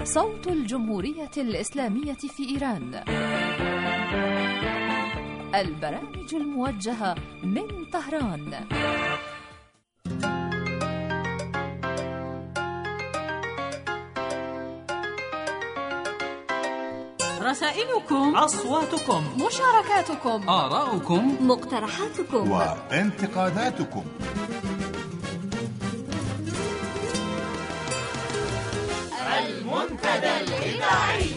صوت الجمهورية الإسلامية في إيران. البرامج الموجهة من طهران. رسائلكم، أصواتكم، مشاركاتكم، آراؤكم، مقترحاتكم وانتقاداتكم. المنتدى الإذاعي.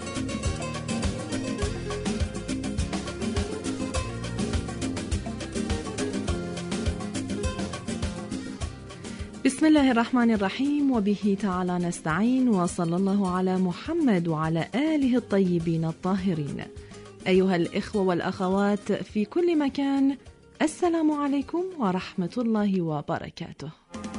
بسم الله الرحمن الرحيم، وبه تعالى نستعين، وصلى الله على محمد وعلى آله الطيبين الطاهرين. أيها الإخوة والأخوات في كل مكان، السلام عليكم ورحمة الله وبركاته.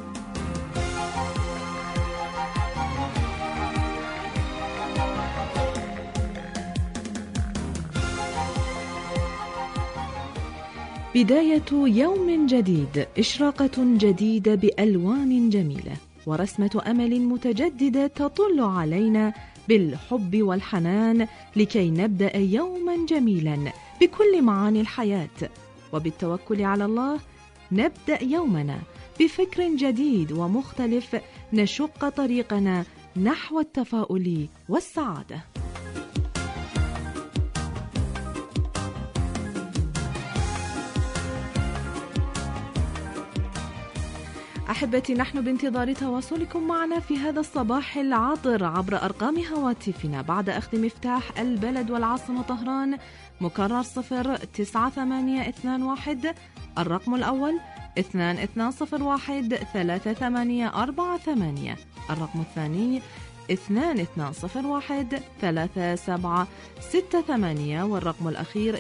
بداية يوم جديد، إشراقة جديدة بألوان جميلة، ورسمة أمل متجددة تطل علينا بالحب والحنان لكي نبدأ يوما جميلا بكل معاني الحياة. وبالتوكل على الله نبدأ يومنا بفكر جديد ومختلف نشق طريقنا نحو التفاؤل والسعادة. أحبتي، نحن بانتظار تواصلكم معنا في هذا الصباح العاطر عبر أرقام هواتفنا بعد أخذ مفتاح البلد والعاصمة طهران، مكرر 09821، الرقم الأول 22013848، الرقم الثاني 22013768، والرقم الأخير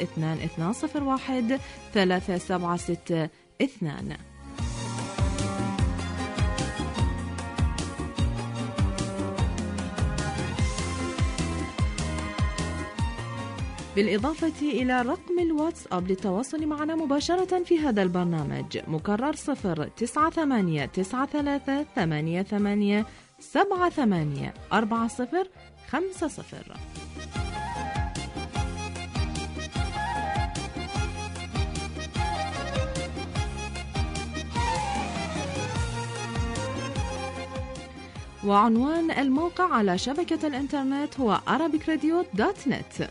22013762. بالإضافة إلى رقم الواتساب للتواصل معنا مباشرة في هذا البرنامج، مكرر 0989388784050. وعنوان الموقع على شبكة الإنترنت هو arabicradio.net.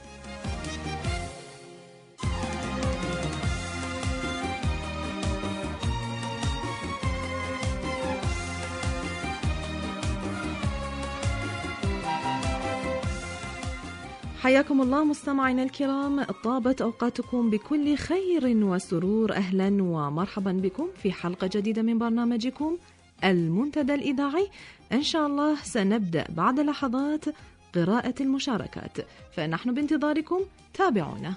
حياكم الله مستمعينا الكرام، طابت أوقاتكم بكل خير وسرور. أهلا ومرحبا بكم في حلقة جديدة من برنامجكم المنتدى الإذاعي. إن شاء الله سنبدأ بعد لحظات قراءة المشاركات، فنحن بانتظاركم، تابعونا.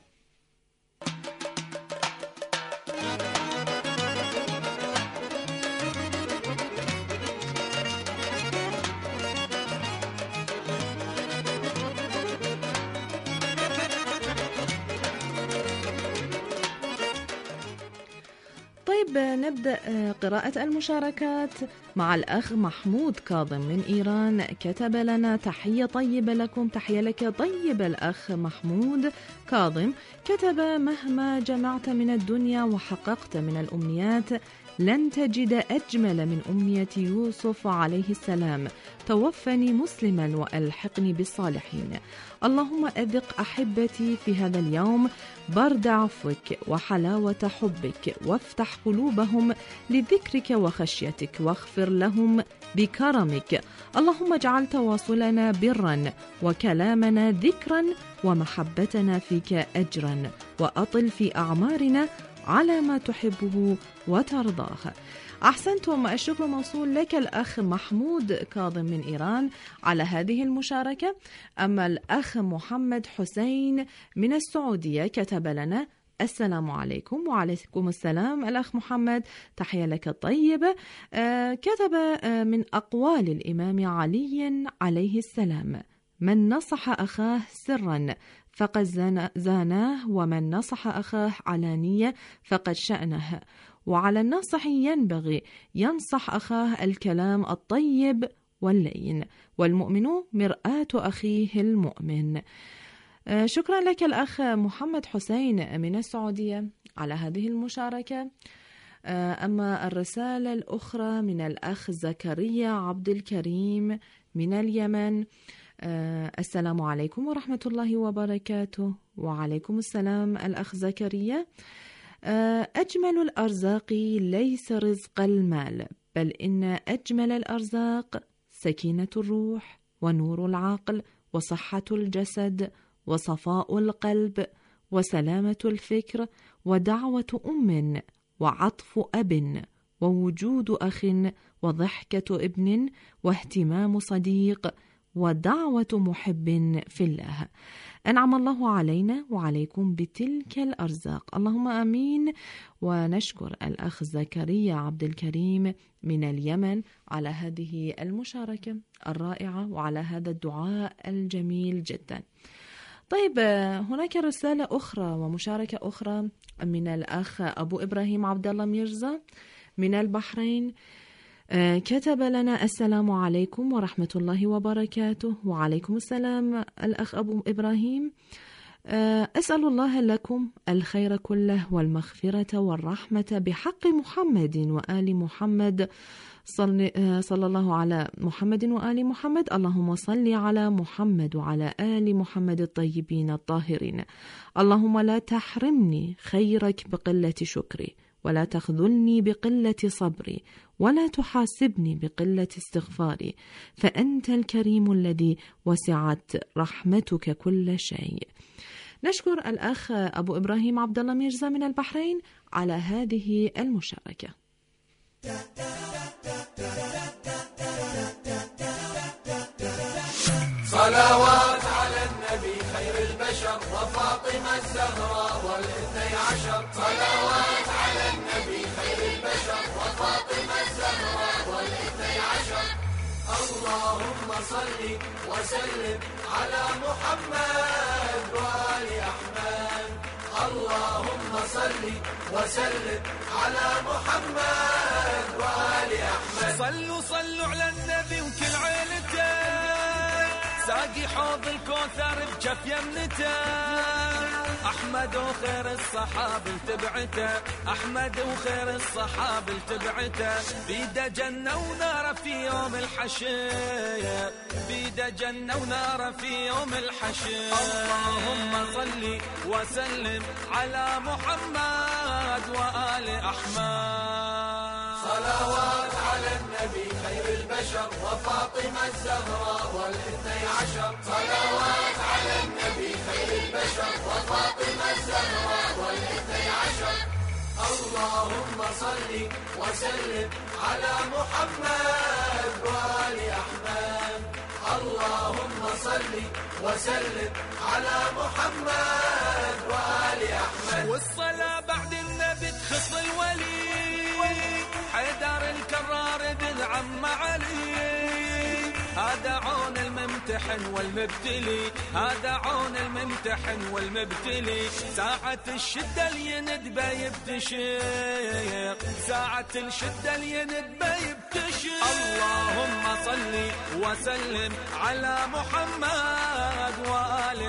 نبدأ قراءة المشاركات مع الأخ محمود كاظم من إيران. كتب لنا: تحية طيبة لكم. تحية لك طيب الأخ محمود كاظم. كتب: مهما جمعت من الدنيا وحققت من الأمنيات لن تجد أجمل من أمنية يوسف عليه السلام: توفني مسلما وألحقني بالصالحين. اللهم أذق أحبتي في هذا اليوم برد عفوك وحلاوة حبك، وافتح قلوبهم لذكرك وخشيتك، واغفر لهم بكرمك. اللهم اجعل تواصلنا برا، وكلامنا ذكرا، ومحبتنا فيك أجرا، وأطل في أعمارنا على ما تحبه وترضاه. أحسنتم، الشكر موصول لك الأخ محمود كاظم من إيران على هذه المشاركة. أما الأخ محمد حسين من السعودية كتب لنا: السلام عليكم. وعليكم السلام الأخ محمد، تحية لك طيبة. كتب: من أقوال الإمام علي عليه السلام: من نصح أخاه سرا فقد زاناه، ومن نصح أخاه علانية فقد شأنه. وعلى الناصح ينبغي ينصح أخاه الكلام الطيب واللين، والمؤمن مرآة أخيه المؤمن. شكرا لك الأخ محمد حسين من السعودية على هذه المشاركة. أما الرسالة الأخرى من الأخ زكريا عبد الكريم من اليمن. السلام عليكم ورحمة الله وبركاته. وعليكم السلام الأخ زكريا. أجمل الأرزاق ليس رزق المال، بل إن أجمل الأرزاق سكينة الروح ونور العقل وصحة الجسد وصفاء القلب وسلامة الفكر ودعوة أم وعطف أب ووجود أخ وضحكة ابن واهتمام صديق ودعوة محب في الله. أنعم الله علينا وعليكم بتلك الأرزاق، اللهم آمين. ونشكر الأخ زكريا عبد الكريم من اليمن على هذه المشاركة الرائعة وعلى هذا الدعاء الجميل جدا. طيب، هناك رسالة أخرى ومشاركة أخرى من الأخ أبو إبراهيم عبد الله ميرزا من البحرين. كتب لنا: السلام عليكم ورحمة الله وبركاته. وعليكم السلام الأخ أبو إبراهيم. أسأل الله لكم الخير كله والمغفرة والرحمة بحق محمد وآل محمد، صلى الله على محمد وآل محمد. اللهم صل على محمد وعلى آل محمد الطيبين الطاهرين. اللهم لا تحرمني خيرك بقلة شكري، ولا تخذلني بقلة صبري، ولا تحاسبني بقلة استغفاري، فأنت الكريم الذي وسعت رحمتك كل شيء. نشكر الأخ أبو إبراهيم عبد الله ميرزا من البحرين على هذه المشاركة. صلوات على النبي خير البشر وفاطمة الزهراء والاثني عشر. صلوات على النبي خير البشر وفاطمة الزهراء والاثني عشر. اللهم صل وسلم على محمد وآل أحمد. اللهم صل وسلم على محمد وآل أحمد. صلوا على النبي وكل عيلته، ساقي حوض الكوثر بجف يمنته. أحمد وخير الصحاب التبعته، أحمد وخير الصحاب التبعته. بيده جنة ونار في يوم الحشر، بيده جنة ونار في يوم الحشر. اللهم صل وسلم على محمد وآل أحمد. صلوات على النبي خير البشر وفاطمة الزهراء والاثني عشر. صلوات على النبي خير البشر وفاطمة الزهراء والاثني عشر. اللهم صل وسلم على محمد وآل أحمد. اللهم صل وسلم على محمد وآل أحمد. والصلاة بعد النبي تخص الولي، حيدر الكرار ابن عم علي. هذا عون الممتحن والمبتلي، هذا عون الممتحن والمبتلي. ساعة الشدة اليندبة يبتشر، ساعة الشدة اليندبة يبتشر. اللهم صل وسلم على محمد وآل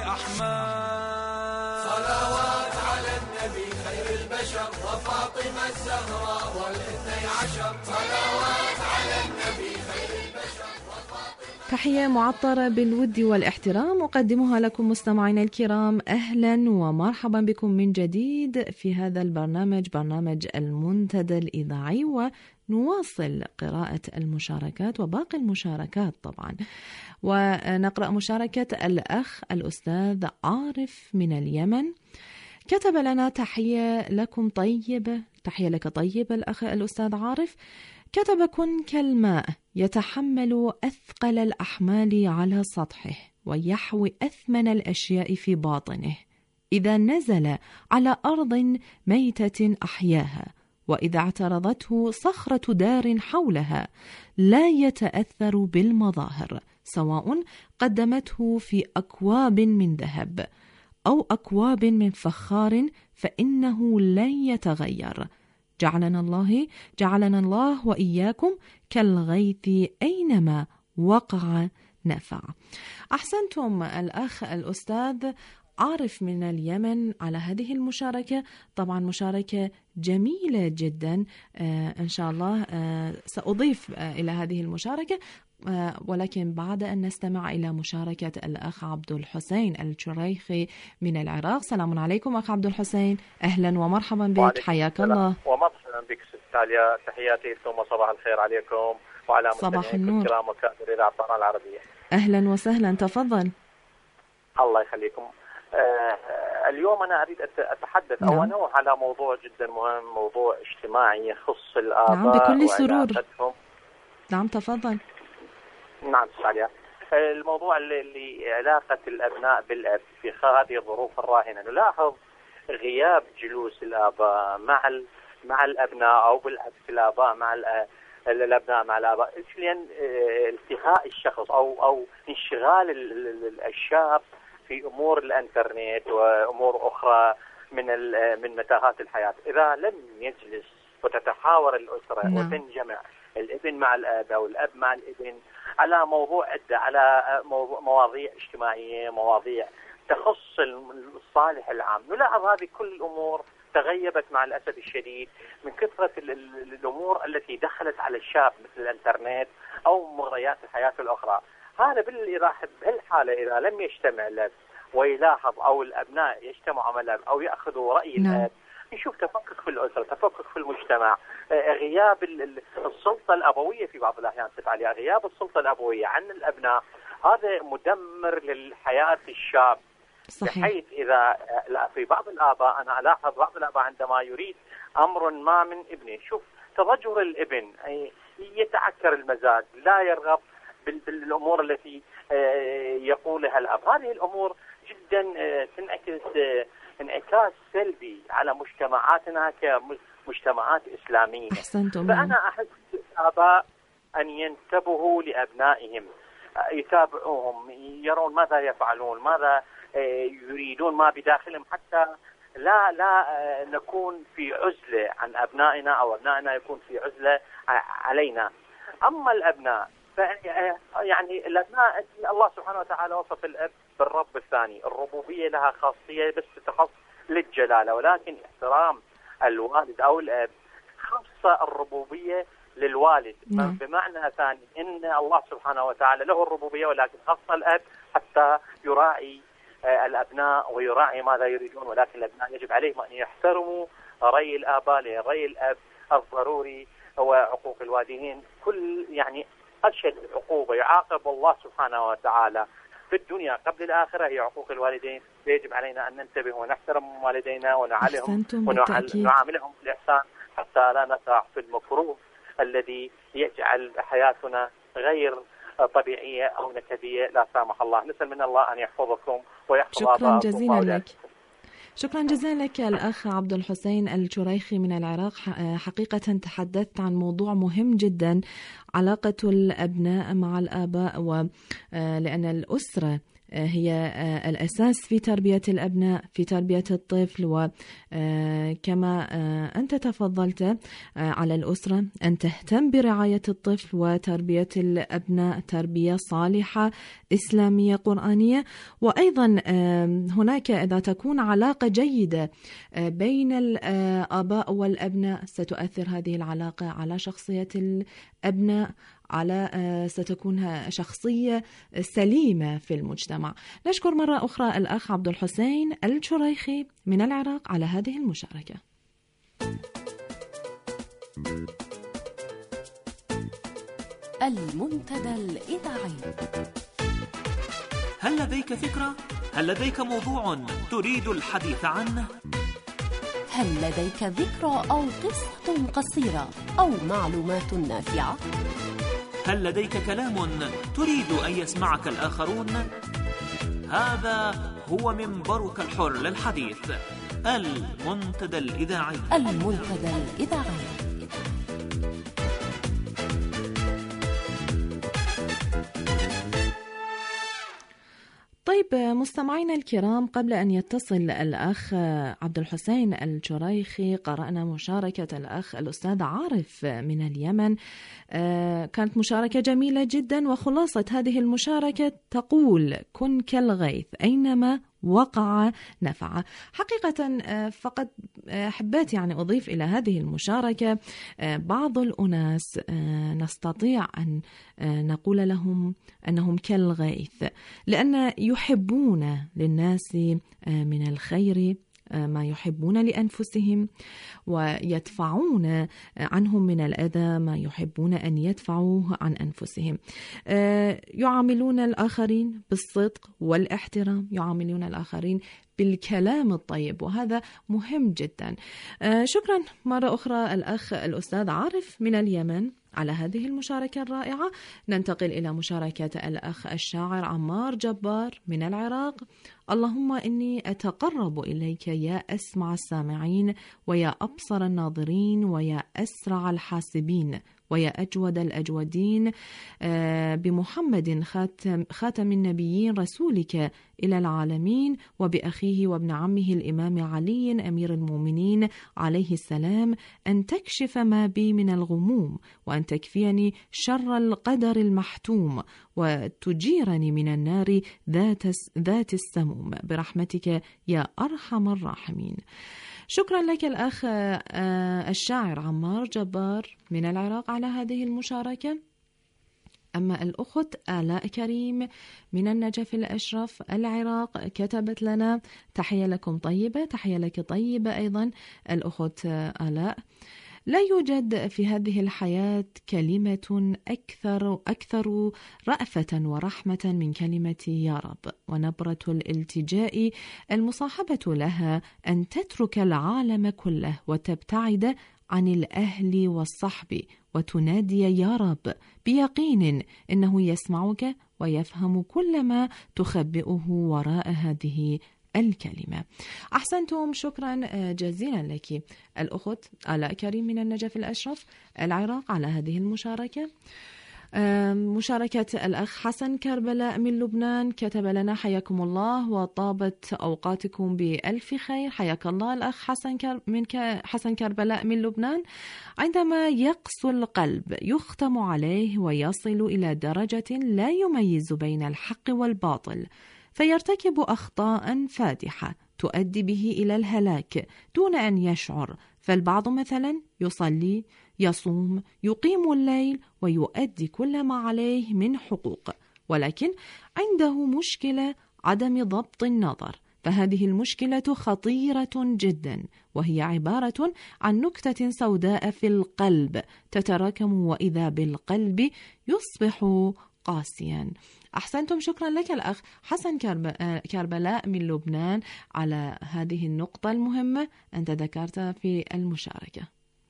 أحمد. صلوات على النبي خير البشر وفاطمة الزهراء والاثني عشر. صلوات على النبي خير البشر. تحية معطرة بالود والاحترام أقدمها لكم مستمعينا الكرام. أهلا ومرحبا بكم من جديد في هذا البرنامج، برنامج المنتدى الإذاعي، ونواصل قراءة المشاركات وباقي المشاركات طبعا. ونقرأ مشاركة الأخ الأستاذ عارف من اليمن. كتب لنا: تحية لكم طيبة، تحية لك طيبة الأخ الأستاذ عارف. كتب: كن كالماء يتحمل أثقل الأحمال على سطحه ويحوي أثمن الأشياء في باطنه. إذا نزل على أرض ميتة أحياها، وإذا اعترضته صخرة دار حولها لا يتأثر بالمظاهر، سواء قدمته في أكواب من ذهب أو أكواب من فخار، فإنه لن يتغير. جعلنا الله وإياكم كالغيث أينما وقع نفع. أحسنتم الأخ الأستاذ عارف من اليمن على هذه المشاركة، طبعا مشاركة جميلة جدا. إن شاء الله سأضيف إلى هذه المشاركة، ولكن بعد أن نستمع إلى مشاركة الأخ عبد الحسين الشريخي من العراق. سلام عليكم أخ عبد الحسين، أهلا ومرحبا بك، حياك الله. ومرحبا بك ست تاليا، تحياتي ثم صباح الخير عليكم وعلى مستمعيكم الكرام وكافة إذاعة طهران العربية. أهلا وسهلا، تفضل. الله يخليكم. اليوم أنا أريد أتحدث أو أنوه على موضوع جدا مهم، موضوع اجتماعي يخص الآباء. نعم بكل سرور. نعم تفضل. نعم ساليا. الموضوع اللي علاقة الأبناء بالأب في هذه الظروف الراهنة. نلاحظ غياب جلوس الآباء مع الأبناء، أو بالعكس الآباء مع الأبناء مع الآباء، لأن التهاء الشخص أو انشغال الشاب في أمور الإنترنت وأمور أخرى من متاهات الحياة. إذا لم يجلس وتتحاور الأسرة وتنجمع الابن مع الأب أو الأب مع الابن على موضوع عدة، على مواضيع اجتماعية، مواضيع تخص الصالح العام، نلاحظ هذه كل الأمور تغيبت مع الأسف الشديد من كثرة الأمور التي دخلت على الشاب مثل الإنترنت أو مغريات الحياة الأخرى. هذا بهالحالة إذا لم يجتمع الأب ويلاحظ، أو الأبناء يجتمعوا مع الأب أو يأخذوا رأي الأب، نشوف تفكك في الأسرة، تفكك في المجتمع، غياب السلطة الأبوية في بعض الأحيان تفعل، غياب السلطة الأبوية عن الأبناء. هذا مدمر للحياة الشاب. صحيح. بحيث إذا في بعض الآباء، أنا ألاحظ بعض الآباء عندما يريد أمر ما من ابنه، شوف تضجر الابن، يتعكر المزاج، لا يرغب بالأمور التي يقولها الأب. هذه الأمور جدا تنعكس انعكاس سلبي على مجتمعاتنا كمجتمعات إسلامية. أحسنتم. فأنا أحس الآباء أن ينتبهوا لأبنائهم، يتابعوهم، يرون ماذا يفعلون، ماذا يريدون، ما بداخلهم، حتى لا نكون في عزلة عن أبنائنا أو أبنائنا يكون في عزلة علينا. أما الأبناء يعني الأبناء الله سبحانه وتعالى وصف الأب بالرب الثاني، الربوبية لها خاصية بس تخص للجلالة، ولكن احترام الوالد أو الأب خاصة الربوبية للوالد. بمعنى ثاني إن الله سبحانه وتعالى له الربوبية، ولكن خاصة الأب حتى يراعي الأبناء ويراعي ماذا يريدون، ولكن الأبناء يجب عليهم أن يحترموا رأي الآباء، لأن رأي الأب الضروري هو عقوق الوالدين. كل يعني أشد عقوبة يعاقب الله سبحانه وتعالى في الدنيا قبل الآخرة هي عقوق الوالدين. يجب علينا أن ننتبه ونحترم والدينا ونعلهم ونعاملهم بالإحسان حتى لا نقع في المكروه الذي يجعل حياتنا غير طبيعية أو نكدية لا سامح الله. نسأل من الله أن يحفظكم ويحفظ شكرا جزيلا لك. شكرا جزيلا لك الأخ عبد الحسين الشريخي من العراق. حقيقة تحدثت عن موضوع مهم جدا، علاقة الأبناء مع الآباء، ولأن الأسرة هي الأساس في تربية الأبناء، في تربية الطفل. وكما أنت تفضلت على الأسرة أن تهتم برعاية الطفل وتربية الأبناء تربية صالحة إسلامية قرآنية. وأيضا هناك إذا تكون علاقة جيدة بين الآباء والأبناء ستؤثر هذه العلاقة على شخصية الأبناء، ستكون شخصية سليمة في المجتمع. نشكر مرة أخرى الأخ عبد الحسين الشريخي من العراق على هذه المشاركة. المنتدى الإذاعي. هل لديك فكرة؟ هل لديك موضوع تريد الحديث عنه؟ هل لديك ذكرى أو قصة قصيرة أو معلومات نافعة؟ هل لديك كلام تريد أن يسمعك الآخرون؟ هذا هو منبرك الحر للحديث، المنتدى الإذاعي. المنتدى الإذاعي. طيب طيب مستمعينا الكرام، قبل أن يتصل الأخ عبد الحسين الجريخي قرأنا مشاركة الأخ الأستاذ عارف من اليمن. كانت مشاركة جميلة جدا، وخلاصة هذه المشاركة تقول: كن كالغيث أينما وقع نفع. حقيقة فقط حبيت يعني أضيف إلى هذه المشاركة بعض الأناس نستطيع أن نقول لهم أنهم كالغيث، لأن يحبون للناس من الخير ما يحبون لأنفسهم، ويدفعون عنهم من الأذى ما يحبون أن يدفعوه عن أنفسهم. يعاملون الآخرين بالصدق والاحترام، يعاملون الآخرين بالكلام الطيب، وهذا مهم جدا. شكرا مرة أخرى الأخ الأستاذ عارف من اليمن على هذه المشاركة الرائعة. ننتقل إلى مشاركة الأخ الشاعر عمار جبار من العراق. اللهم إني أتقرب إليك يا أسمع السامعين، ويا أبصر الناظرين، ويا أسرع الحاسبين، ويا أجود الأجودين، بمحمد خاتم النبيين رسولك إلى العالمين، وبأخيه وابن عمه الإمام علي أمير المؤمنين عليه السلام، أن تكشف ما بي من الغموم، وأن تكفيني شر القدر المحتوم، وتجيرني من النار ذات السموم، برحمتك يا أرحم الراحمين. شكرا لك الأخ الشاعر عمار جبار من العراق على هذه المشاركة. أما الأخت آلاء كريم من النجف الأشرف العراق كتبت لنا: تحية لكم طيبة. تحية لك طيبة أيضا الأخت آلاء. لا يوجد في هذه الحياة كلمة أكثر رأفة ورحمة من كلمة يا رب، ونبرة الالتجاء المصاحبة لها أن تترك العالم كله وتبتعد عن الأهل والصحب وتنادي يا رب بيقين إنه يسمعك ويفهم كل ما تخبئه وراء هذه الكلمة. أحسنتم، شكرا جزيلا لك الأخت آلاء كريم من النجف الأشرف العراق على هذه المشاركة. مشاركة الأخ حسن كربلاء من لبنان كتب لنا: حياكم الله وطابت أوقاتكم بألف خير. حياك الله الأخ حسن كربلاء من لبنان. عندما يقسو القلب يختم عليه ويصل إلى درجة لا يميز بين الحق والباطل، فيرتكب أخطاء فادحة تؤدي به إلى الهلاك دون أن يشعر. فالبعض مثلا يصلي، يصوم، يقيم الليل، ويؤدي كل ما عليه من حقوق، ولكن عنده مشكلة عدم ضبط النظر. فهذه المشكلة خطيرة جدا، وهي عبارة عن نكتة سوداء في القلب تتراكم، وإذا بالقلب يصبح قاسيا. أحسنتم، شكرا لك الأخ حسن كربلاء من لبنان على هذه النقطة المهمة أنت ذكرتها في المشاركة.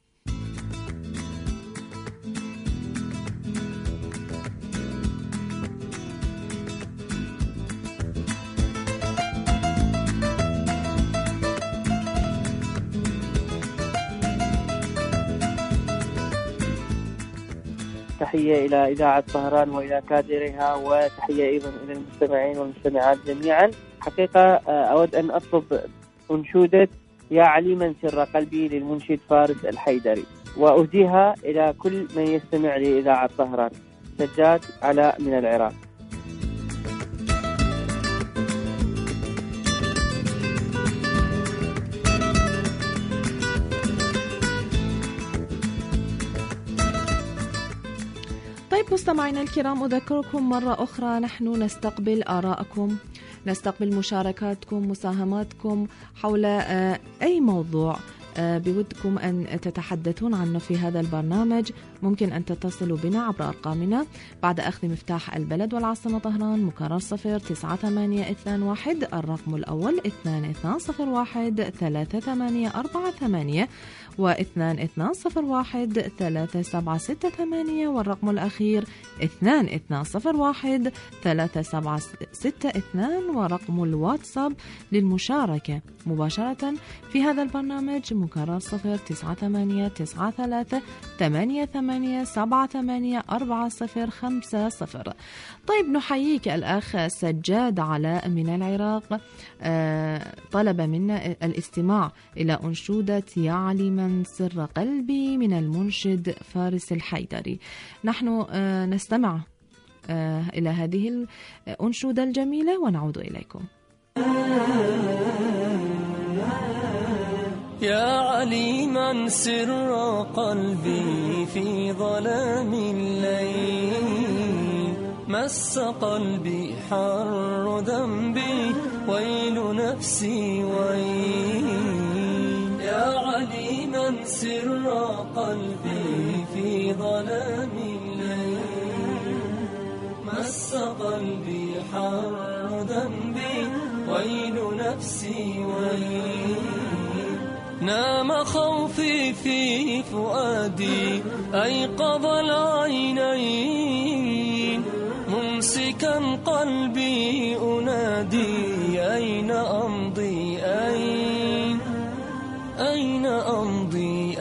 تحية إلى إذاعة طهران وإلى كادرها، وتحية أيضا إلى المستمعين والمستمعات جميعا. حقيقة أود أن أطلب أنشودة يا عليما سر قلبي للمنشد فارس الحيدري، وأهديها إلى كل من يستمع لإذاعة طهران. سجاد علاء من العراق. مستمعينا الكرام، أذكركم مرة أخرى نحن نستقبل آراءكم، نستقبل مشاركاتكم، مساهماتكم حول أي موضوع بودكم أن تتحدثون عنه في هذا البرنامج. ممكن أن تتصلوا بنا عبر أرقامنا بعد أخذ مفتاح البلد والعاصمة طهران، مكرر 09821 الرقم الأول 2201 3848 و2201 3768 والرقم الأخير 2201 3762 ورقم الواتساب للمشاركة مباشرة في هذا البرنامج مكرر 093-88-78-4050. طيب نحييك الأخ سجاد علاء من العراق، طلب منا الاستماع إلى أنشودة يعلي من سر قلبي من المنشد فارس الحيدري. نحن نستمع إلى هذه الأنشودة الجميلة ونعود إليكم. يا عليما سر قلبي في ظلام الليل، مس قلبي حر ذنبي ويل نفسي ويل. يا عليما سر قلبي في ظلام الليل، مس قلبي حر ذنبي ويل نفسي ويل. نام خوفي في فؤادي أيقظ العينين، ممسكا قلبي أنادي أين أمضي أين أمضي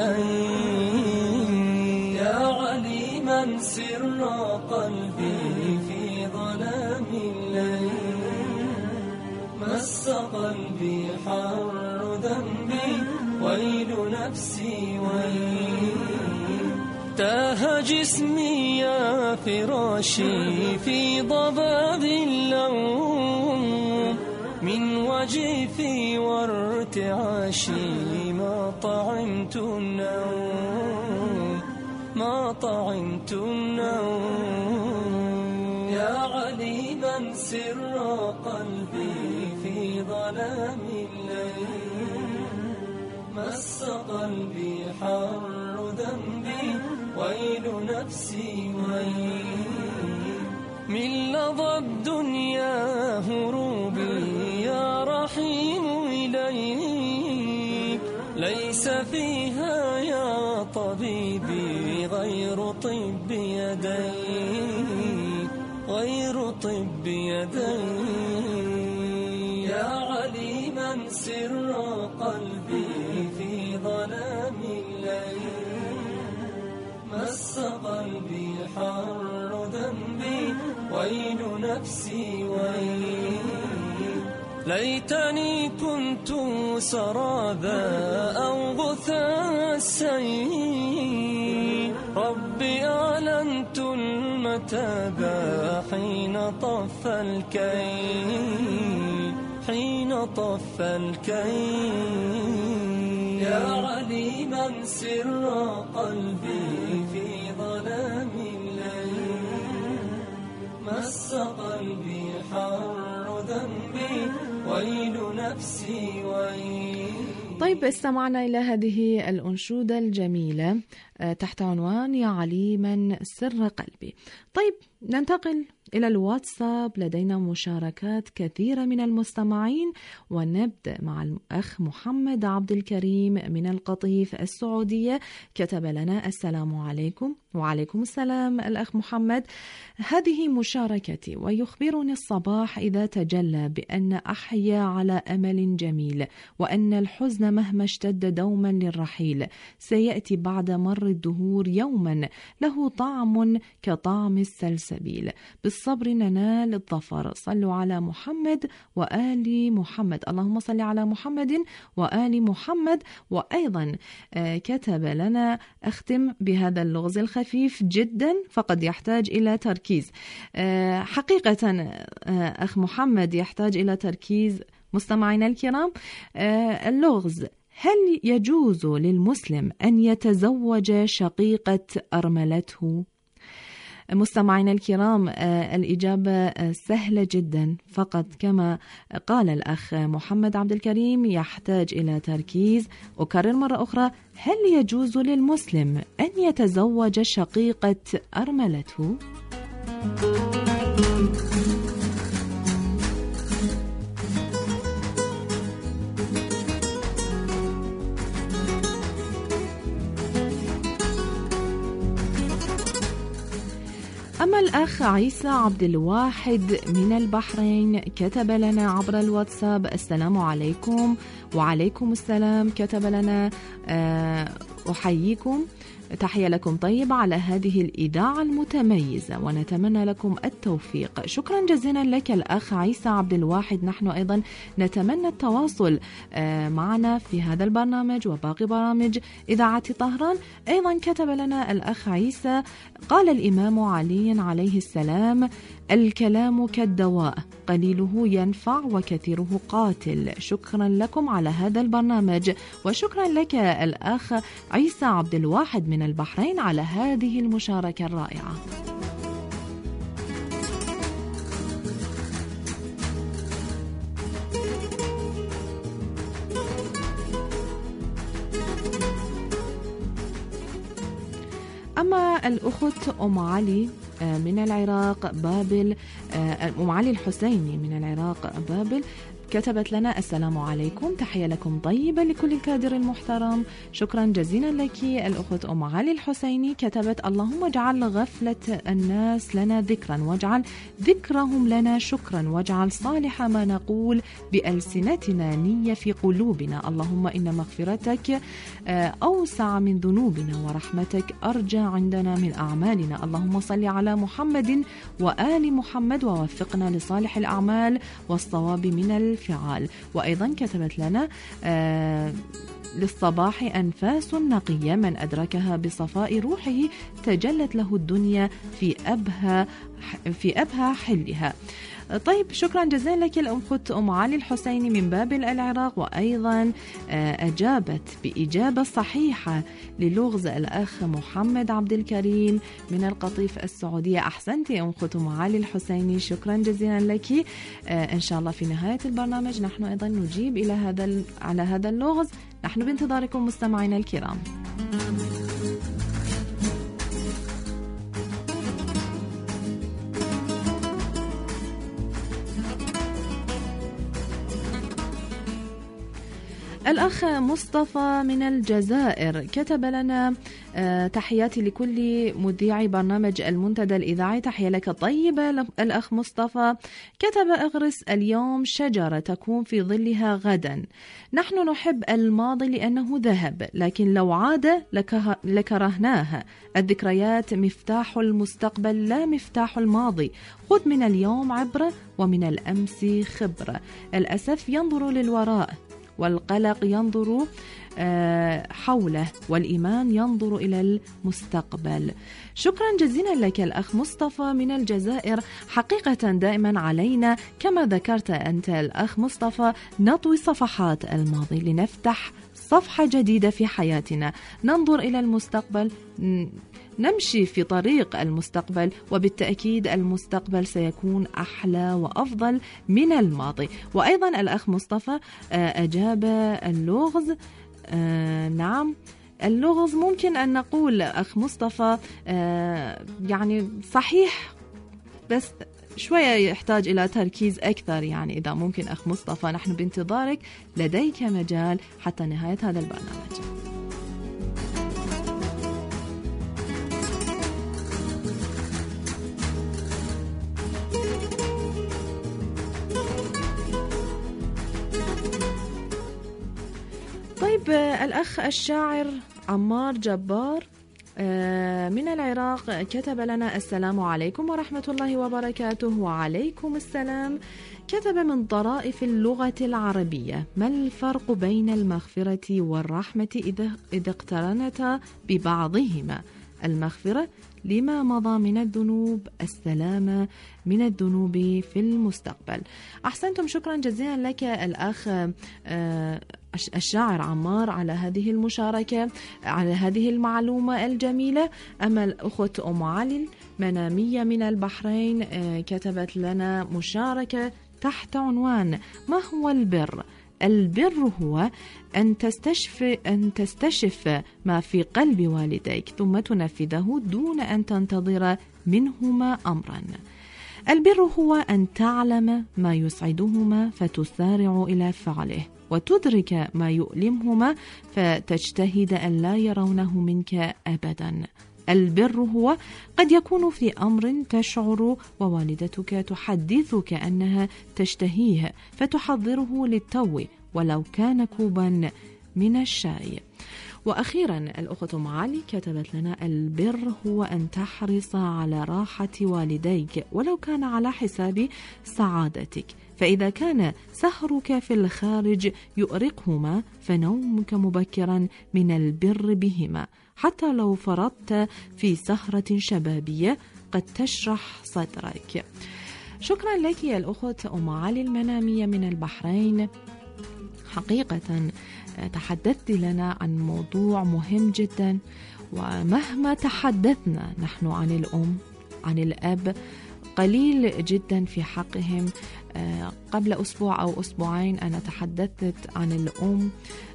يا عليما سر قلبي في ظلام الليل، مس قلبي حر ذنبي ويل نفسي ويل. تاه جسمي يا فراشي في ضباب اللوم، من وجفي وارتعاشي ما طعمت النوم، ما طعمت النوم. يا عليما سر قلبي في ظلام الليل، مس قلبي حر ذنبي ويل نفسي ويل. من لظى الدنيا هروبي يا رحيم إليك، ليس فيها يا طبيبي غير طب يديك، غير طب يديك. يا عليما سر قلبي في ظلام الليل، مس قلبي حر ذنبي ويل نفسي ويل. ليتني كنت سرابا أو غثاء السيل، ربي أعلنت المتابا حين طف الكيل، حين طف الكيل. يا عليما سر قلبي في ظلام الليل، مس قلبي حر ذنبي ويل نفسي ويل. طيب استمعنا إلى هذه الأنشودة الجميلة تحت عنوان يا عليما سر قلبي. طيب ننتقل إلى الواتساب، لدينا مشاركات كثيرة من المستمعين، ونبدأ مع الأخ محمد عبد الكريم من القطيف السعودية. كتب لنا السلام عليكم. وعليكم السلام الأخ محمد، هذه مشاركتي، ويخبرني الصباح إذا تجلى بأن أحيا على أمل جميل، وأن الحزن مهما اشتد دوما للرحيل سيأتي بعد مر الدهور يوما له طعم كطعم السلسبيل، بالصبر ننال الظفر. صلوا على محمد وآل محمد، اللهم صل على محمد وآل محمد. وأيضا كتب لنا، أختم بهذا اللغز الخفيف جدا فقد يحتاج إلى تركيز. حقيقة أخ محمد يحتاج إلى تركيز مستمعينا الكرام. اللغز: هل يجوز للمسلم أن يتزوج شقيقة أرملته؟ مستمعينا الكرام، الإجابة سهلة جدا، فقط كما قال الأخ محمد عبد الكريم يحتاج إلى تركيز. أكرر مرة أخرى: هل يجوز للمسلم أن يتزوج شقيقة أرملته؟ أما الأخ عيسى عبد الواحد من البحرين كتب لنا عبر الواتساب: السلام عليكم وعليكم السلام كتب لنا أحييكم، تحية لكم طيبة على هذه الإذاعة المتميزة ونتمنى لكم التوفيق. شكرا جزيلا لك الأخ عيسى عبد الواحد. نحن أيضا نتمنى التواصل معنا في هذا البرنامج وباقي برامج إذاعة طهران. أيضا كتب لنا الأخ عيسى: قال الإمام علي عليه السلام: الكلام كالدواء، قليله ينفع وكثيره قاتل. شكرا لكم على هذا البرنامج، وشكرا لك الأخ عيسى عبد الواحد من البحرين على هذه المشاركة الرائعة. أما الأخت أم علي من العراق بابل، أم علي الحسيني من العراق بابل، كتبت لنا: السلام عليكم، تحية لكم طيبة لكل الكادر المحترم. شكرا جزيلا لك الأخت أم علي الحسيني. كتبت: اللهم اجعل غفلة الناس لنا ذكرا، واجعل ذكرهم لنا شكرا، واجعل صالح ما نقول بألسنتنا نية في قلوبنا. اللهم إن مغفرتك أوسع من ذنوبنا، ورحمتك أرجى عندنا من أعمالنا. اللهم صل على محمد وآل محمد، ووفقنا لصالح الأعمال والصواب من الفعال. وأيضا كتبت لنا: للصباح أنفاس نقية، من أدركها بصفاء روحه تجلت له الدنيا في أبهى حلها. طيب، شكرا جزيلا لك الأخت أم علي الحسيني من بابل العراق. وأيضا أجابت بإجابة صحيحة للغز الأخ محمد عبد الكريم من القطيف السعودية. أحسنتي يا أخت أم علي الحسيني، شكرا جزيلا لك. إن شاء الله في نهاية البرنامج نحن أيضا نجيب على هذا اللغز. نحن بانتظاركم مستمعينا الكرام. الأخ مصطفى من الجزائر كتب لنا: تحياتي لكل مذيعي برنامج المنتدى الإذاعي، تحية لك طيبة الأخ مصطفى. كتب: اغرس اليوم شجرة تكون في ظلها غدا. نحن نحب الماضي لأنه ذهب، لكن لو عاد لكرهناه. الذكريات مفتاح المستقبل لا مفتاح الماضي. خذ من اليوم عبرة ومن الأمس خبرة. الأسف ينظر للوراء، والقلق ينظر حوله، والإيمان ينظر إلى المستقبل. شكرا جزيلا لك الأخ مصطفى من الجزائر. حقيقة دائما علينا كما ذكرت أنت الأخ مصطفى نطوي صفحات الماضي لنفتح صفحة جديدة في حياتنا، ننظر إلى المستقبل، نمشي في طريق المستقبل، وبالتأكيد المستقبل سيكون أحلى وأفضل من الماضي. وأيضا الأخ مصطفى أجاب اللغز. نعم، اللغز ممكن أن نقول أخ مصطفى يعني صحيح، بس شوية يحتاج إلى تركيز أكثر. يعني إذا ممكن أخ مصطفى، نحن بانتظارك، لديك مجال حتى نهاية هذا البرنامج. طيب، الأخ الشاعر عمار جبار من العراق كتب لنا: السلام عليكم ورحمة الله وبركاته. وعليكم السلام. كتب: من طرائف اللغة العربية، ما الفرق بين المغفرة والرحمة إذا اقترنتا ببعضهما؟ المغفرة لما مضى من الذنوب، السلامة من الذنوب في المستقبل. أحسنتم، شكرا جزيلا لك الأخ الشاعر عمار على هذه المشاركة، على هذه المعلومة الجميلة. أما الأخت أم علي المنامية من البحرين كتبت لنا مشاركة تحت عنوان: ما هو البر؟ البر هو أن تستشف ما في قلب والديك ثم تنفذه دون أن تنتظر منهما أمرا. البر هو أن تعلم ما يسعدهما فتسارع إلى فعله، وتدرك ما يؤلمهما فتجتهد أن لا يرونه منك أبدا. البر هو قد يكون في أمر تشعر ووالدتك تحدثك أنها تشتهيه فتحضره للتو ولو كان كوبا من الشاي. وأخيرا الأخت أم علي كتبت لنا: البر هو أن تحرص على راحة والديك ولو كان على حساب سعادتك، فإذا كان سهرك في الخارج يؤرقهما فنومك مبكرا من البر بهما، حتى لو فرطت في سهرة شبابية قد تشرح صدرك. شكرا لك يا الأخت أم علي المنامية من البحرين. حقيقة تحدثت لنا عن موضوع مهم جدا، ومهما تحدثنا نحن عن الأم عن الأب قليل جدا في حقهم. قبل أسبوع أو أسبوعين أنا تحدثت عن الأم،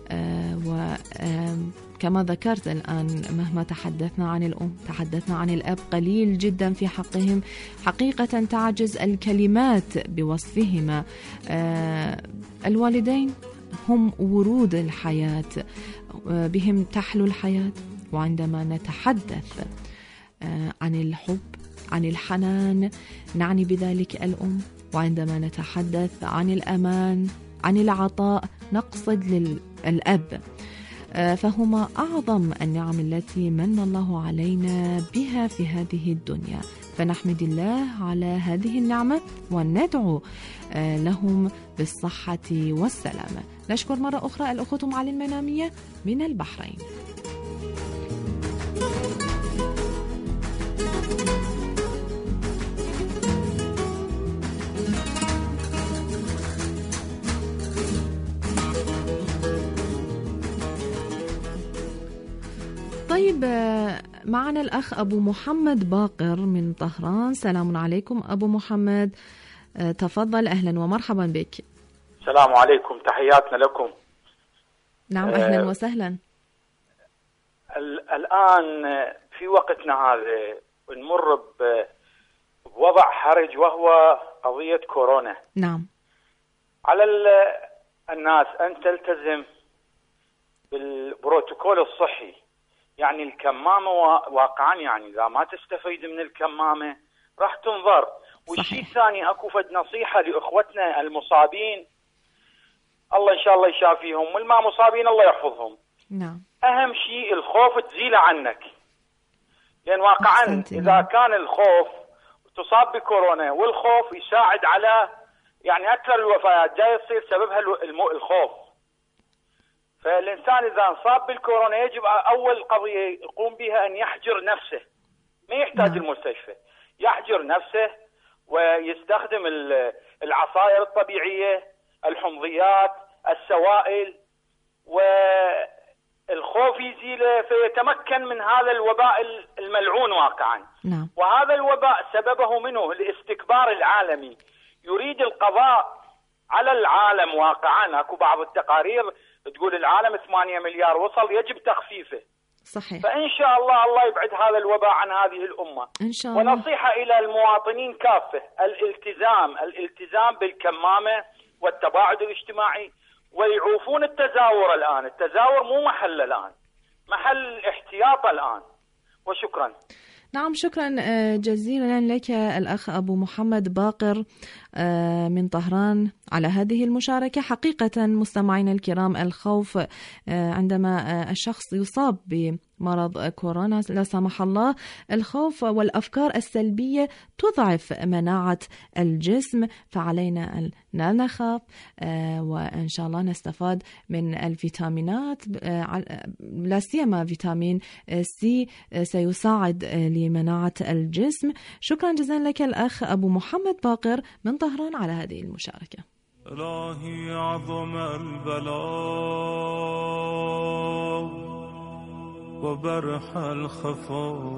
وكما ذكرت الآن مهما تحدثنا عن الأم تحدثنا عن الأب قليل جدا في حقهم. حقيقة تعجز الكلمات بوصفهما. الوالدين هم ورود الحياة، بهم تحلو الحياة. وعندما نتحدث عن الحب عن الحنان نعني بذلك الأم، وعندما نتحدث عن الأمان عن العطاء نقصد للأب، فهما أعظم النعم التي من الله علينا بها في هذه الدنيا، فنحمد الله على هذه النعمة وندعو لهم بالصحة والسلامة. نشكر مرة أخرى الأخت أم علي المنامية من البحرين. طيب، معنا الأخ أبو محمد باقر من طهران. سلام عليكم أبو محمد، تفضل، أهلا ومرحبا بك. السلام عليكم، تحياتنا لكم. نعم، أهلا وسهلا. الآن في وقتنا هذا نمر بوضع حرج وهو قضية كورونا. نعم. على الناس أن تلتزم بالبروتوكول الصحي، يعني الكمامة واقعا يعني إذا ما تستفيد من الكمامة راح تنضر. والشيء الثاني أكو فد نصيحة لأخوتنا المصابين، الله إن شاء الله يشافيهم، والما مصابين الله يحفظهم. نعم. أهم شيء الخوف تزيله عنك، لأن واقعا إذا كان الخوف تصاب بكورونا والخوف يساعد على يعني أكثر الوفيات جاي تصير سببها الخوف. فالإنسان إذا انصاب بالكورونا يجب أول قضية يقوم بها أن يحجر نفسه، ما يحتاج المستشفى، يحجر نفسه ويستخدم العصائر الطبيعية، الحمضيات، السوائل، والخوف يزيله فيتمكن من هذا الوباء الملعون واقعا. نعم. وهذا الوباء سببه منه الاستكبار العالمي، يريد القضاء على العالم واقعا. اكو بعض التقارير تقول العالم 8 مليار وصل، يجب تخفيفه. صحيح. فإن شاء الله يبعد هذا الوباء عن هذه الأمة إن شاء الله. ونصيحة إلى المواطنين كافة، الالتزام بالكمامة والتباعد الاجتماعي، ويعوفون التزاور. الآن التزاور مو محل، الآن محل احتياط الآن. وشكرا. نعم، شكرا جزيلا لك الأخ أبو محمد باقر من طهران على هذه المشاركة. حقيقة مستمعينا الكرام، الخوف عندما الشخص يصاب بمرض كورونا لا سمح الله، الخوف والأفكار السلبية تضعف مناعة الجسم، فعلينا أن لا نخاف، وإن شاء الله نستفاد من الفيتامينات، لا سيما فيتامين سي سيساعد لمناعة الجسم. شكرا جزيلا لك الأخ أبو محمد باقر من طهران على هذه المشاركة. إلهي عظم البلاء وبرح الخفاء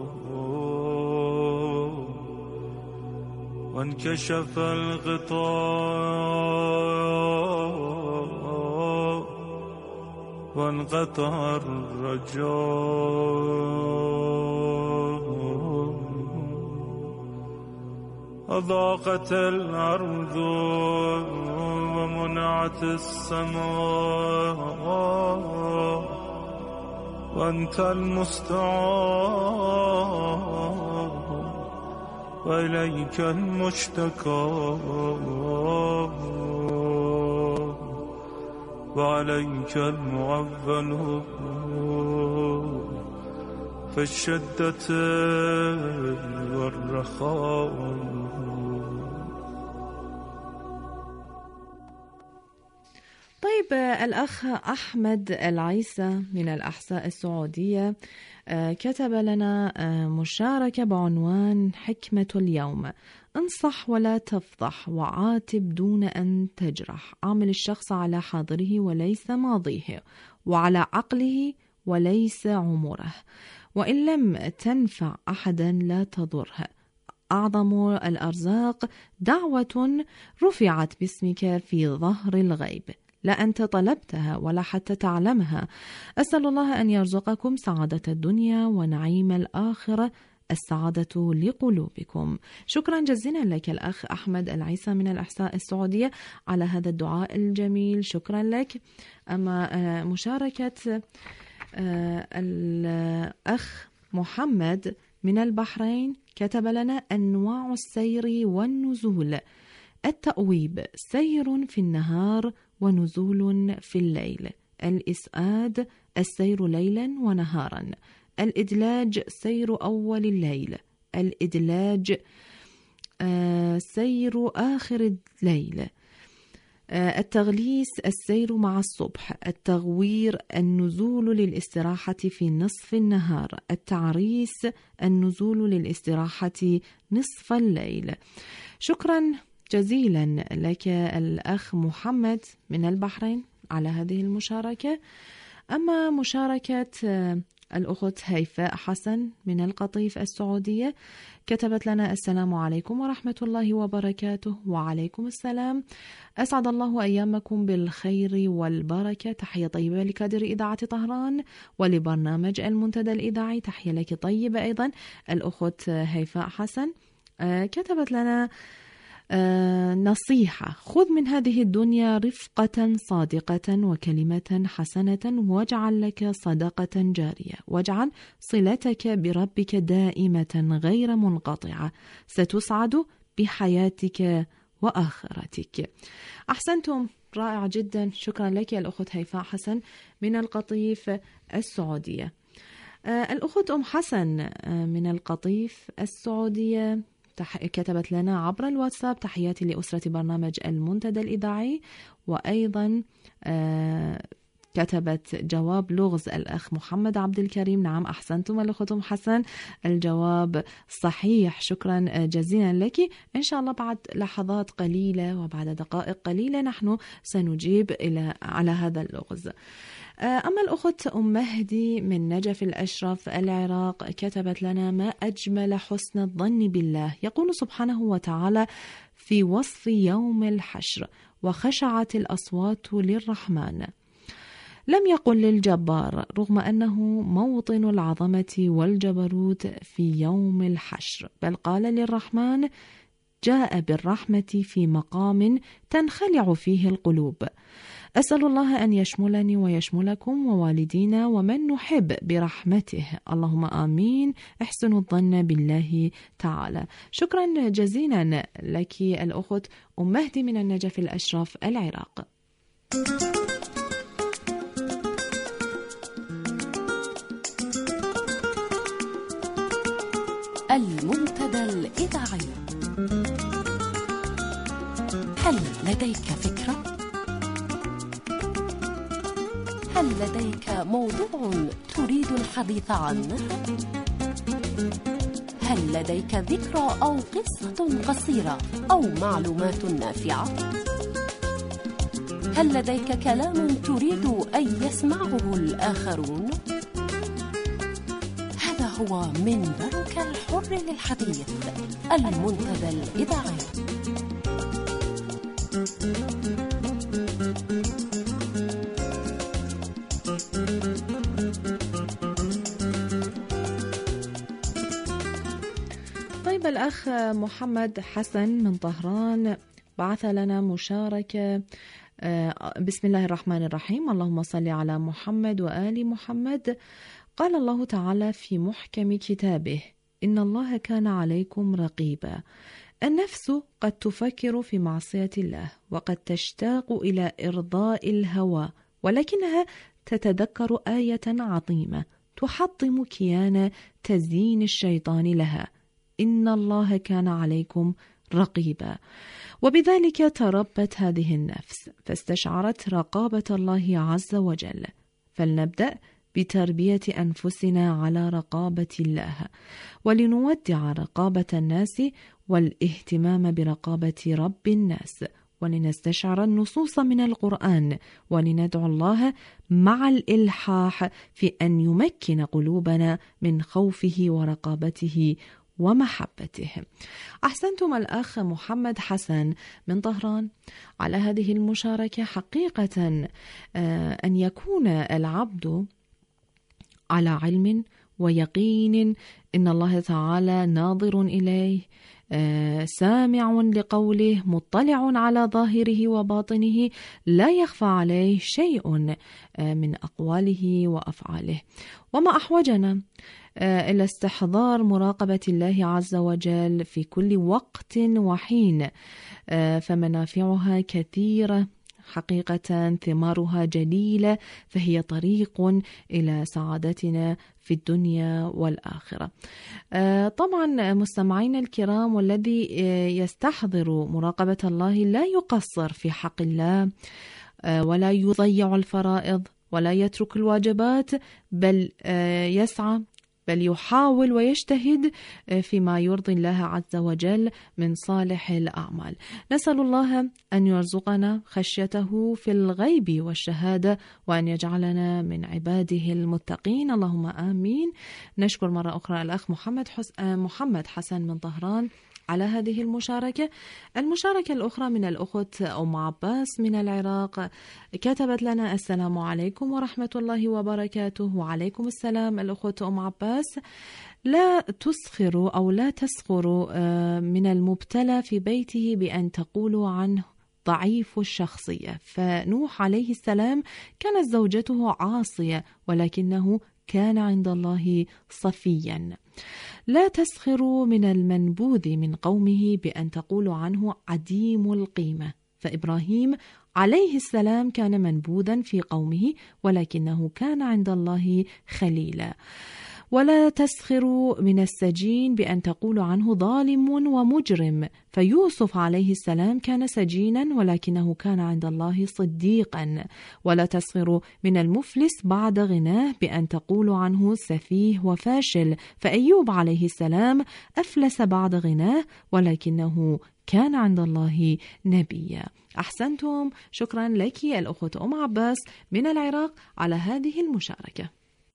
وانكشف الغطاء وانقطع الرجاء أضاقت الأرض ومنعت السماء وأنت المستعان وإليك المشتكى. وعليك المعول في الشدة والرخاء. طيب الأخ أحمد العيسى من الأحساء السعودية كتب لنا مشاركة بعنوان حكمة اليوم: انصح ولا تفضح، وعاتب دون أن تجرح، عامل الشخص على حاضره وليس ماضيه، وعلى عقله وليس عمره، وإن لم تنفع أحدا لا تضره. أعظم الأرزاق دعوة رفعت باسمك في ظهر الغيب، لا أنت طلبتها ولا حتى تعلمها. أسأل الله أن يرزقكم سعادة الدنيا ونعيم الآخرة، السعادة لقلوبكم. شكرا جزيلا لك الأخ أحمد العيسى من الأحساء السعودية على هذا الدعاء الجميل، شكرا لك. أما مشاركة الأخ محمد من البحرين كتب لنا: أنواع السير والنزول: التأويب سير في النهار ونزول في الليل، الإسعاد السير ليلا ونهارا، الإدلاج سير أول الليل، الإدلاج سير آخر الليل، التغليس السير مع الصبح، التغوير النزول للاستراحة في نصف النهار، التعريس النزول للاستراحة نصف الليل. شكرا جزيلا لك الأخ محمد من البحرين على هذه المشاركة. أما مشاركة الأخت هيفاء حسن من القطيف السعودية كتبت لنا: السلام عليكم ورحمة الله وبركاته. وعليكم السلام، أسعد الله أيامكم بالخير والبركة. تحية طيبة لكادر إذاعة طهران ولبرنامج المنتدى الإذاعي، تحية لك طيبة أيضا الأخت هيفاء حسن. كتبت لنا نصيحة: خذ من هذه الدنيا رفقة صادقة وكلمة حسنة، واجعل لك صدقة جارية، واجعل صلتك بربك دائمة غير منقطعة، ستسعد بحياتك وآخرتك. أحسنتم، رائع جدا، شكرا لك الأخت هيفاء حسن من القطيف السعودية. الأخت أم حسن من القطيف السعودية كتبت لنا عبر الواتساب: تحياتي لأسرة برنامج المنتدى الإذاعي. وأيضا كتبت جواب لغز الأخ محمد عبد الكريم. نعم أحسنتم الأخت أم حسن، الجواب صحيح، شكرا جزيلا لك. إن شاء الله بعد لحظات قليلة وبعد دقائق قليلة نحن سنجيب على هذا اللغز. أما الأخت أم مهدي من نجف الأشرف العراق كتبت لنا: ما أجمل حسن الظن بالله، يقول سبحانه وتعالى في وصف يوم الحشر: وخشعت الأصوات للرحمن. لم يقل للجبار، رغم أنه موطن العظمة والجبروت في يوم الحشر، بل قال للرحمن: جاء بالرحمة في مقام تنخلع فيه القلوب. أسأل الله أن يشملني ويشملكم ووالدينا ومن نحب برحمته، اللهم آمين. احسنوا الظن بالله تعالى. شكرا جزيلا لك الأخت أم مهدي من النجف الأشرف العراق. المنتدى الإذاعي. هل لديك فكرة؟ هل لديك موضوع تريد الحديث عنه؟ هل لديك ذكرى أو قصة قصيرة أو معلومات نافعة؟ هل لديك كلام تريد أن يسمعه الآخرون؟ هذا هو منبرك الحر للحديث، المنتدى الإذاعي. طيب الأخ محمد حسن من طهران بعث لنا مشاركة. بسم الله الرحمن الرحيم، اللهم صل على محمد وآل محمد. قال الله تعالى في محكم كتابه: إن الله كان عليكم رقيبا. النفس قد تفكر في معصية الله وقد تشتاق إلى إرضاء الهوى، ولكنها تتذكر آية عظيمة تحطم كيان تزيين الشيطان لها: إن الله كان عليكم رقيبا. وبذلك تربت هذه النفس فاستشعرت رقابة الله عز وجل. فلنبدأ بتربية أنفسنا على رقابة الله، ولنودع رقابة الناس والاهتمام برقابة رب الناس، ولنستشعر النصوص من القرآن، ولندعو الله مع الإلحاح في أن يمكن قلوبنا من خوفه ورقابته ومحبته. أحسنتم الأخ محمد حسن من طهران على هذه المشاركة. حقيقة أن يكون العبد على علم ويقين إن الله تعالى ناظر إليه، سامع لقوله، مطلع على ظاهره وباطنه، لا يخفى عليه شيء من أقواله وأفعاله. وما أحوجنا إلى استحضار مراقبة الله عز وجل في كل وقت وحين، فمنافعها كثيرة حقيقة، ثمارها جليلة، فهي طريق إلى سعادتنا في الدنيا والآخرة. طبعا مستمعين الكرام، والذي يستحضر مراقبة الله لا يقصر في حق الله، ولا يضيع الفرائض، ولا يترك الواجبات، بل يسعى، بل يحاول ويجتهد فيما يرضي الله عز وجل من صالح الأعمال. نسأل الله أن يرزقنا خشيته في الغيب والشهادة، وأن يجعلنا من عباده المتقين، اللهم آمين. نشكر مرة أخرى الأخ محمد حسن من طهران على هذه المشاركة. المشاركة الأخرى من الأخت أم عباس من العراق، كتبت لنا: السلام عليكم ورحمة الله وبركاته. وعليكم السلام الأخت أم عباس. لا تسخروا أو لا تسخروا من المبتلى في بيته بأن تقولوا عنه ضعيف الشخصية، فنوح عليه السلام كانت زوجته عاصية ولكنه كان عند الله صفيا. لا تسخروا من المنبوذ من قومه بأن تقولوا عنه عديم القيمة، فإبراهيم عليه السلام كان منبوذا في قومه ولكنه كان عند الله خليلا. ولا تسخروا من السجين بأن تقولوا عنه ظالم ومجرم، فيوسف عليه السلام كان سجينا ولكنه كان عند الله صديقا. ولا تسخروا من المفلس بعد غناه بأن تقولوا عنه سفيه وفاشل، فأيوب عليه السلام أفلس بعد غناه ولكنه كان عند الله نبيا. أحسنتم، شكرا لك الأخت أم عباس من العراق على هذه المشاركة.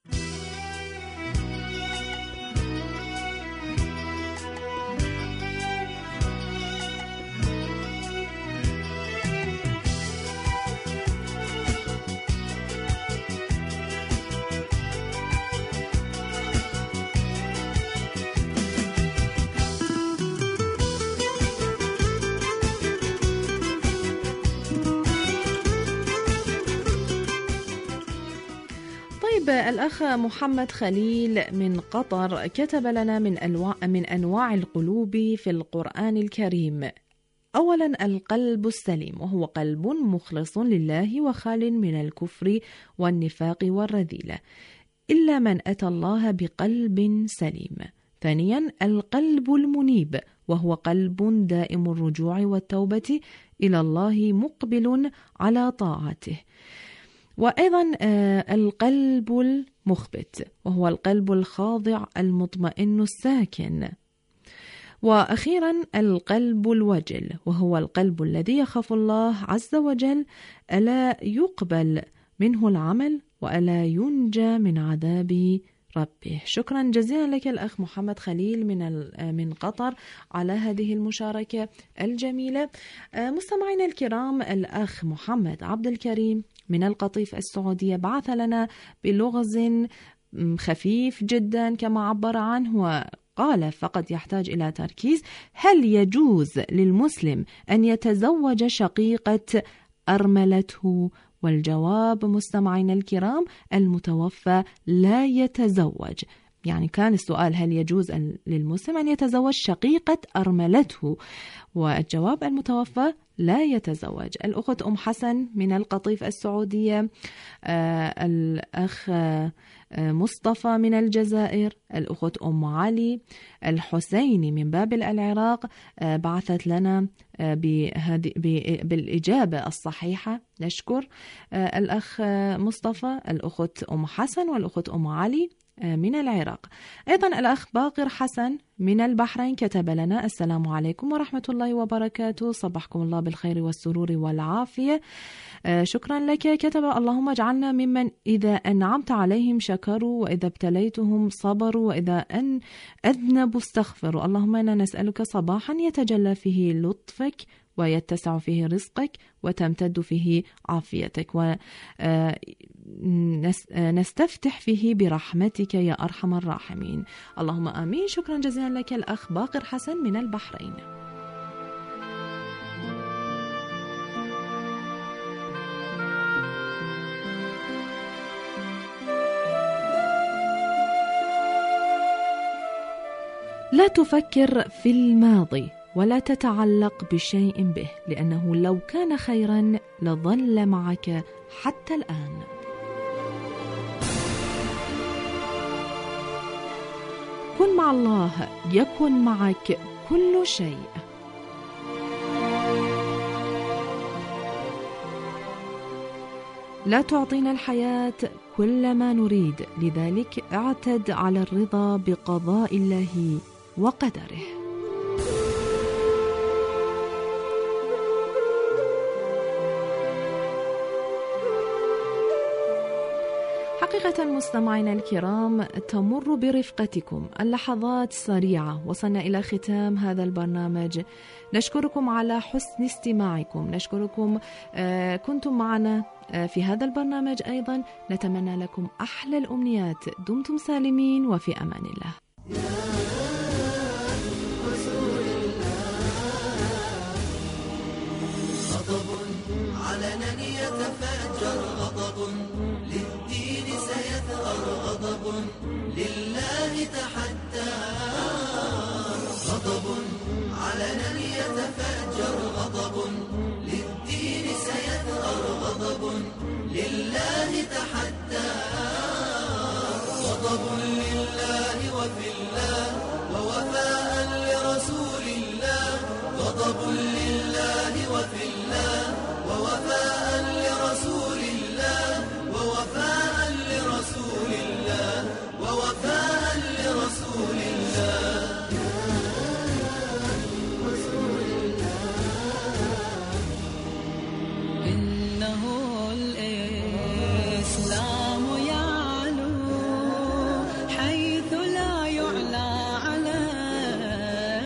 الأخ محمد خليل من قطر كتب لنا: من أنواع القلوب في القرآن الكريم: أولا القلب السليم، وهو قلب مخلص لله وخال من الكفر والنفاق والرذيلة، إلا من أتى الله بقلب سليم. ثانيا القلب المنيب، وهو قلب دائم الرجوع والتوبة إلى الله مقبل على طاعته. وأيضا القلب المخبت، وهو القلب الخاضع المطمئن الساكن. وأخيرا القلب الوجل، وهو القلب الذي يخاف الله عز وجل، ألا يقبل منه العمل وألا ينجى من عذاب ربه. شكرا جزيلا لك الأخ محمد خليل من قطر على هذه المشاركة الجميلة. مستمعينا الكرام، الأخ محمد عبد الكريم من القطيف السعودية بعث لنا بلغز خفيف جدا كما عبر عنه، وقال فقد يحتاج إلى تركيز: هل يجوز للمسلم أن يتزوج شقيقة أرملته؟ والجواب مستمعين الكرام: المتوفى لا يتزوج. يعني كان السؤال هل يجوز للمسلم أن يتزوج شقيقة أرملته؟ والجواب المتوفى لا يتزوج. الأخت أم حسن من القطيف السعودية، الأخ مصطفى من الجزائر، الأخت أم علي الحسيني من بابل العراق بعثت لنا بالإجابة الصحيحة، نشكر الأخ مصطفى، الأخت أم حسن والأخت أم علي من العراق. أيضا الأخ باقر حسن من البحرين كتب لنا: السلام عليكم ورحمة الله وبركاته، صبحكم الله بالخير والسرور والعافية. شكرا لك. كتب: اللهم اجعلنا ممن إذا أنعمت عليهم شكروا، وإذا ابتليتهم صبروا، وإذا أذنبوا استغفروا. اللهم إنا نسألك صباحا يتجلى فيه لطفك ويتسع فيه رزقك وتمتد فيه عافيتك ونستفتح فيه برحمتك يا أرحم الراحمين. اللهم آمين. شكرا جزيلا لك الأخ باقر حسن من البحرين. لا تفكر في الماضي ولا تتعلق بشيء به، لأنه لو كان خيرا لظل معك حتى الآن. كن مع الله يكن معك كل شيء. لا تعطينا الحياة كل ما نريد، لذلك اعتد على الرضا بقضاء الله وقدره. حقيقة مستمعينا الكرام، تمر برفقتكم اللحظات سريعة. وصلنا إلى ختام هذا البرنامج. نشكركم على حسن استماعكم، نشكركم كنتم معنا في هذا البرنامج. أيضا نتمنى لكم أحلى الأمنيات. دمتم سالمين وفي أمان الله. غضب علنا يتفجر، غضب للدين سيثأر، غضب لله تحدى. غضب علنا يتفجر، غضب للدين سيثأر، غضب لله تحدى. غضب لله وفي الله ووفاء لرسول الله، غضب